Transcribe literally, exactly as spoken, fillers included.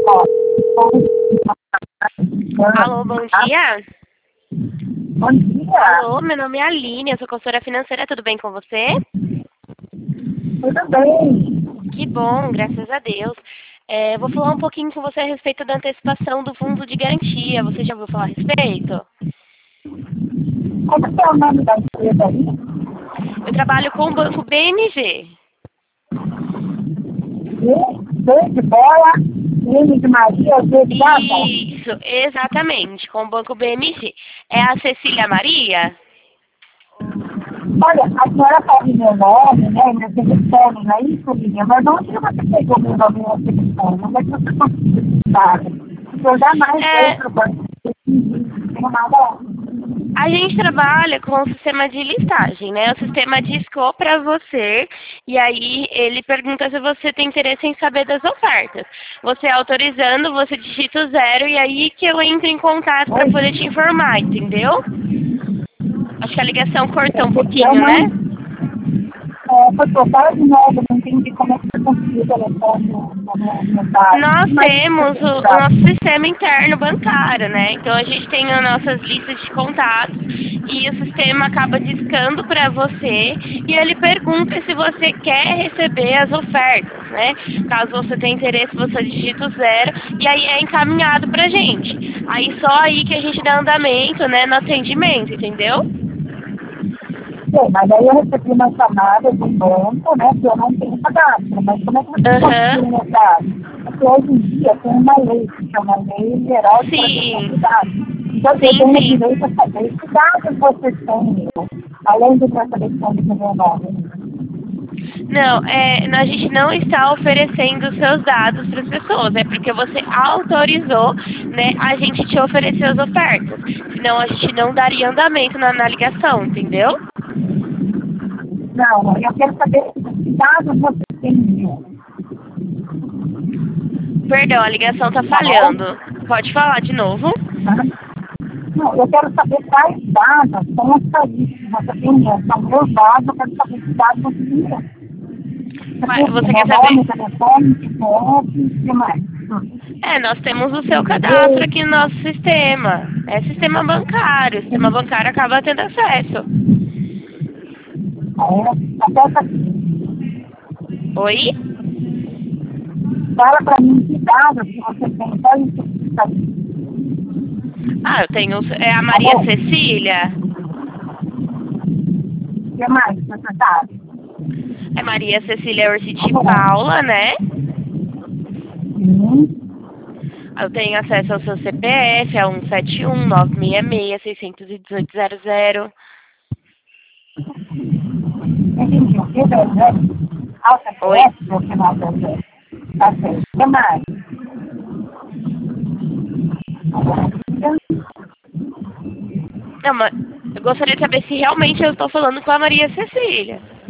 Alô, bom dia. Bom dia. Alô, meu nome é Aline, eu sou consultora financeira, tudo bem com você? Tudo bem? Que bom, graças a Deus. É, vou falar um pouquinho com você a respeito da antecipação do fundo de garantia. Você já ouviu falar a respeito? Como que é o nome da empresa aí? Eu trabalho com o banco B M G. B, B de bola, M de Maria, G de Gata. Isso, exatamente, com o banco B M G. É a Cecília Maria? Olha, a senhora sabe meu nome, né? Meu telefone, não é isso, Linha? Mas onde você pegou meu nome e meu telefone? Onde é que você conseguiu estar? Porque eu jamais É, dei para o banco. Não tenho nada. A gente trabalha com o sistema de listagem, né? O sistema discou para você e aí ele pergunta se você tem interesse em saber das ofertas. Você autorizando, você digita o zero e aí que eu entro em contato para poder te informar, entendeu? Acho que a ligação cortou um Porque eu pouquinho, né? não. É, foi cortar de novo, não entendi como é que você conseguiu o telefone no, no, no dado. Nós Mas temos o, o nosso sistema interno bancário, né? Então a gente tem as nossas listas de contatos e o sistema acaba discando para você e ele pergunta se você quer receber as ofertas, né? Caso você tenha interesse, você digita o zero e aí é encaminhado pra gente. Aí só aí que a gente dá andamento, né, no atendimento, entendeu? Sim, mas aí eu recebi uma chamada do banco, né, que eu não tenho cadastro. Mas como é que você Aham. conseguiu meu dado? Porque hoje em dia tem uma lei que chama Lei Geral de Proteção Sim, de Dados. Então eu sim, tenho sim. direito a saber que dados vocês têm, além do meu telefone e do meu nome. Não, é, a gente não está oferecendo os seus dados para as pessoas, é porque você autorizou, né, a gente te oferecer as ofertas. Senão a gente não daria andamento na, na ligação, entendeu? Não, eu quero saber que dados vocês têm. Perdão, a ligação está Tá bom? falhando. Pode falar de novo? Tá? Não, eu quero saber quais dados são as tarifas. Você tem, são meus dados, eu quero saber que dados você tem. Vai- Meu Você quer saber? nome, telefone, C P F, o que mais? Hum. É, nós temos o seu cadastro E-mail, aqui no nosso sistema. É sistema bancário. O sistema bancário acaba tendo acesso. é, até essa, Oi? fala para mim que dados que você tem, só isso que tá aí. Ah, eu tenho. É a Tá Maria bom? Cecília. O que mais você sabe? É Maria Cecília Tá Orciti bom. Paula, né? Sim. Eu tenho acesso ao seu C P F, é um sete um nove seis seis, seis um oito zero zero. Entendi. O que é zero? Ah, o Oi? C P F, o final do zero. Tá certo. O que mais? Não, mas eu gostaria de saber se realmente eu estou falando com a Maria Cecília.